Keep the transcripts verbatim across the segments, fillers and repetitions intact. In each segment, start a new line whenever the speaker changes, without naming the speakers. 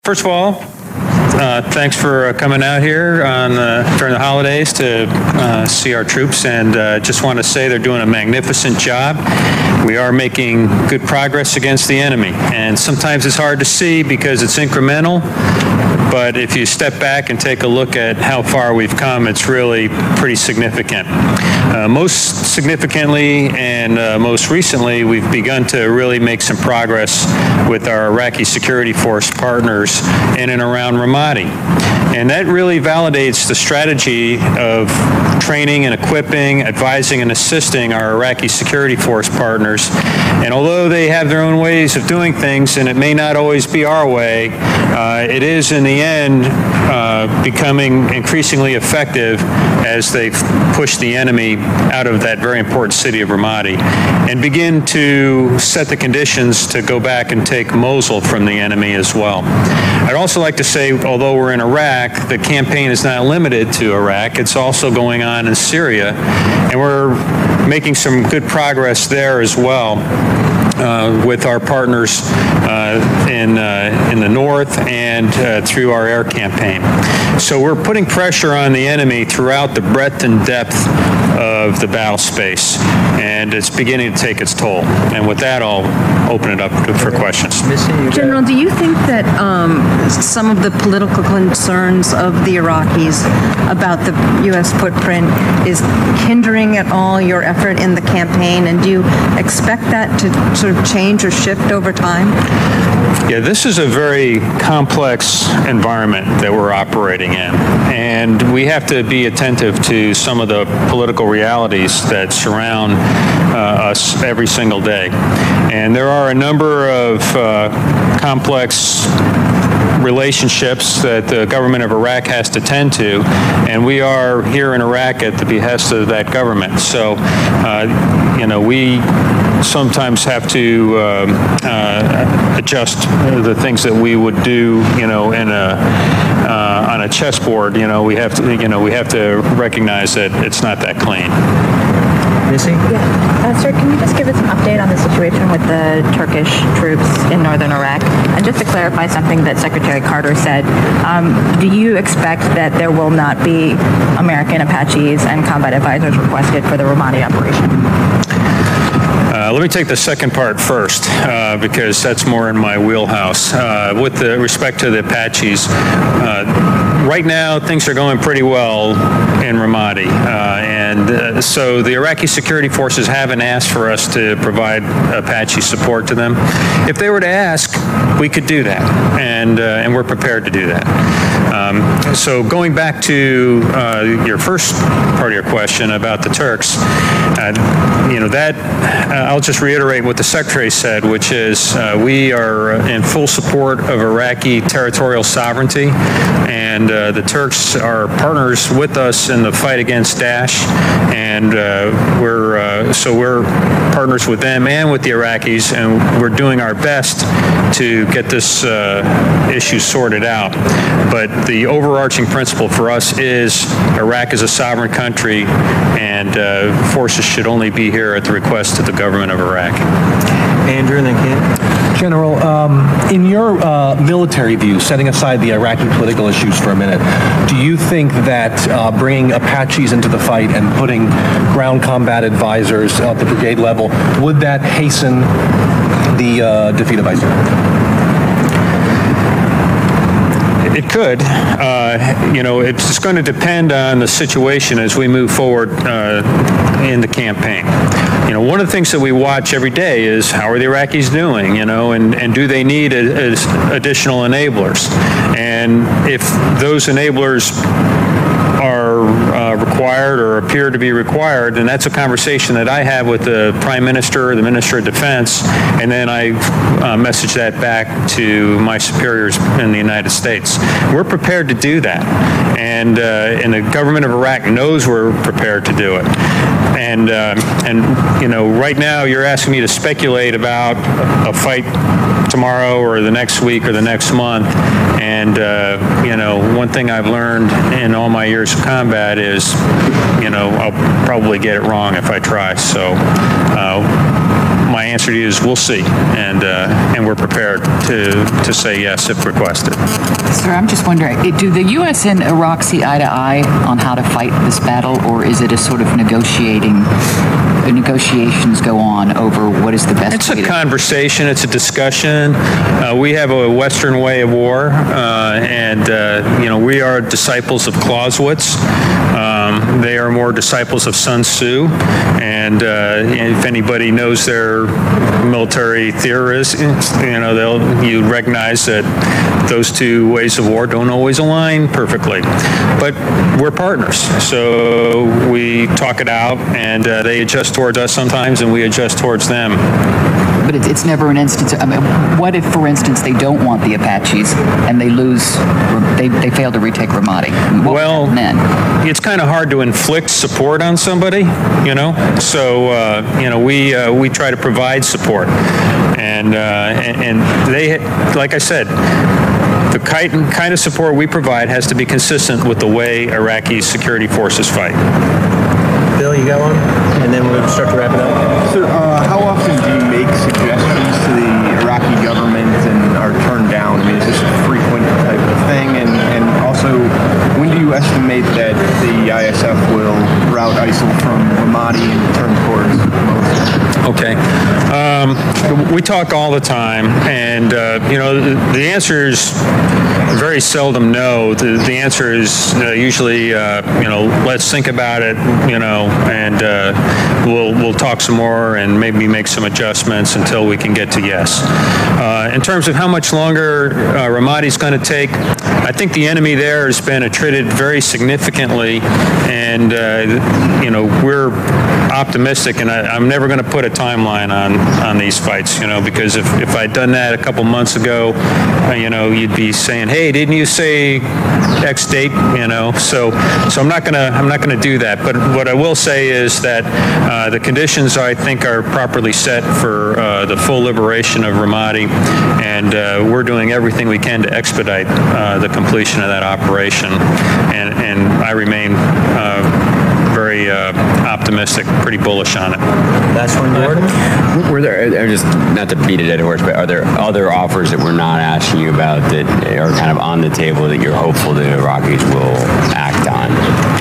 First of all, uh, thanks for uh, coming out here on uh, during the holidays to uh, see our troops, and uh, just want to say they're doing a magnificent job. We are making good progress against the enemy, and sometimes it's hard to see because it's incremental, but if you step back and take a look at how far we've come, it's really pretty significant. Uh, most significantly and uh, most recently, we've begun to really make some progress with our Iraqi security force partners in and around Ramadi. And that really validates the strategy of training and equipping, advising and assisting our Iraqi security force partners. And although they have their own ways of doing things, and it may not always be our way, uh, it is in the end uh, becoming increasingly effective as they push the enemy out of that very important city of Ramadi and begin to set the conditions to go back and take Mosul from the enemy as well. I'd also like to say, although we're in Iraq, the campaign is not limited to Iraq. It's also going on in Syria, and we're making some good progress there as well. Uh, with our partners uh, in uh, in the north and uh, through our air campaign. So we're putting pressure on the enemy throughout the breadth and depth of the battle space, and it's beginning to take its toll. And with that, I'll open it up to, for questions.
General, do you think that um, some of the political concerns of the Iraqis about the U S footprint is hindering at all your effort in the campaign, and do you expect that to sort of change or shift over time?
Yeah, this is a very complex environment that we're operating in, and we have to be attentive to some of the political realities that surround uh, us every single day. And there are a number of uh, complex relationships that the government of Iraq has to tend to, and we are here in Iraq at the behest of that government. So, uh, you know, we sometimes have to um, uh, adjust the things that we would do, you know, in a uh, on a chessboard. You know, we have to, you know, we have to recognize that it's not that clean.
Missy?
Yeah. Uh, sir, can you just give us an update on the situation with the Turkish troops in northern Iraq? And just to clarify something that Secretary Carter said, um, do you expect that there will not be American Apaches and combat advisors requested for the Ramadi operation?
Uh, let me take the second part first, uh, because that's more in my wheelhouse. Uh, with the respect to the Apaches, uh, right now things are going pretty well in Ramadi, uh, and uh, so the Iraqi security forces haven't asked for us to provide Apache support to them. If they were to ask, we could do that, and uh, and we're prepared to do that. Um, so going back to uh, your first part of your question about the Turks, uh, you know, that uh, I'll just reiterate what the Secretary said, which is uh, we are in full support of Iraqi territorial sovereignty, and uh, the Turks are partners with us in the fight against Daesh, and uh, we're uh, so we're partners with them and with the Iraqis, and we're doing our best to get this uh, issue sorted out. But the overarching principle for us is Iraq is a sovereign country, and uh, forces should only be here at the request of the government of Iraq.
Andrew, and then Ken.
General, um, in your uh, military view, setting aside the Iraqi political issues for a minute, do you think that uh, bringing Apaches into the fight and putting ground combat advisors at the brigade level, would that hasten the uh, defeat of ISIL?
It could. Uh, you know, it's going to depend on the situation as we move forward uh, in the campaign. You know, one of the things that we watch every day is how are the Iraqis doing, you know, and, and do they need a, a, additional enablers? And if those enablers are uh, required or appear to be required, then that's a conversation that I have with the Prime Minister, the Minister of Defense, and then I uh, message that back to my superiors in the United States. We're prepared to do that, and uh, and the government of Iraq knows we're prepared to do it. And uh, and you know, right now you're asking me to speculate about a fight tomorrow or the next week or the next month. And, uh, you know, one thing I've learned in all my years of combat is, you know, I'll probably get it wrong if I try. So uh, my my answer to you is we'll see, and uh, and we're prepared to to say yes if requested.
Sir, I'm just wondering, eh, do the U S and Iraq see eye to eye on how to fight this battle, or is it a sort of negotiating, the negotiations go on over what is the best
It's
way
a
to-
conversation, it's a discussion. Uh, we have a Western way of war, uh, and, uh, you know, we are disciples of Clausewitz. Um, they are more disciples of Sun Tzu. And uh, if anybody knows their military theorists, you know, they'll you recognize that those two ways of war don't always align perfectly. But we're partners, so we talk it out, and uh, they adjust towards us sometimes, and we adjust towards them.
But it's, it's never an instance, I mean, what if, for instance, they don't want the Apaches and they lose, they, they fail to retake Ramadi? What
Well,
would happen then?
it's kind of hard to inflict support on somebody, you know. So uh, you know, we uh, we try to provide support, and uh, and, and they, like I said, the kind kind of support we provide has to be consistent with the way Iraqi security forces fight.
Bill, you got one? And then we'll start to wrap it up.
So, uh, how often do you make suggestions to the Iraqi government and are turned down? I mean, is this a frequent type of thing? And, and also, when do you estimate that the I S F will rout ISIL from Ramadi and turn towards Mosul?
Okay. Um, we talk all the time, and, uh, you know, the, the answer is very seldom no. The, the answer is uh, usually, uh, you know, let's think about it, you know, and uh, we'll, we'll talk some more and maybe make some adjustments until we can get to yes. Uh, in terms of how much longer uh, Ramadi's going to take, I think the enemy there has been attrited very significantly, and, uh, you know, we're optimistic, and I, I'm never going to put a timeline on, on these fights, you know, because if, if I'd done that a couple months ago, uh, you know, you'd be saying, hey, didn't you say X date, you know? So, so I'm not going to, I'm not going to do that. But what I will say is that uh, the conditions, I think, are properly set for uh, the full liberation of Ramadi, and uh, we're doing everything we can to expedite uh, the completion of that operation, and, and I remain uh, very uh, optimistic, pretty bullish on it.
Last one, Jordan.
Were there, are just not to beat a dead horse, but are there other offers that we're not asking you about that are kind of on the table that you're hopeful the Iraqis will act on?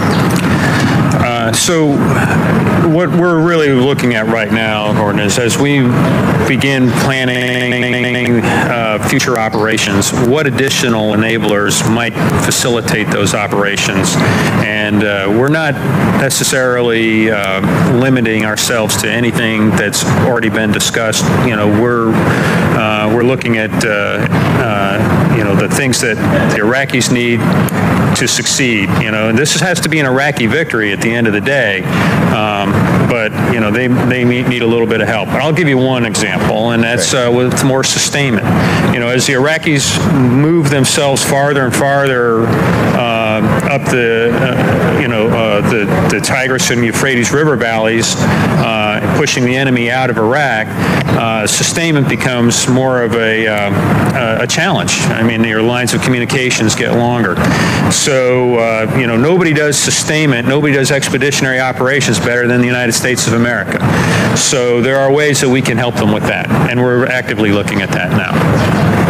Uh, so what we're really looking at right now, Gordon, is as we begin planning uh, future operations, what additional enablers might facilitate those operations. And uh, we're not necessarily uh, limiting ourselves to anything that's already been discussed. You know, we're uh, we're looking at uh, uh, you know, the things that the Iraqis need to succeed. You know, and this has to be an Iraqi victory at the end of the day. Um, but you know, they they need a little bit of help. But I'll give you one example, and that's uh, with more sustainment. You know, as the Iraqis move themselves farther and farther uh, up the uh, you know uh, the the Tigris and Euphrates River valleys, uh, pushing the enemy out of Iraq, uh, sustainment becomes more of a uh, a challenge. I mean, your lines of communications get longer. So uh, you know, nobody does sustainment, nobody does expeditionary operations better than the United States of America. So there are ways that we can help them with that, and we're actively looking at that now.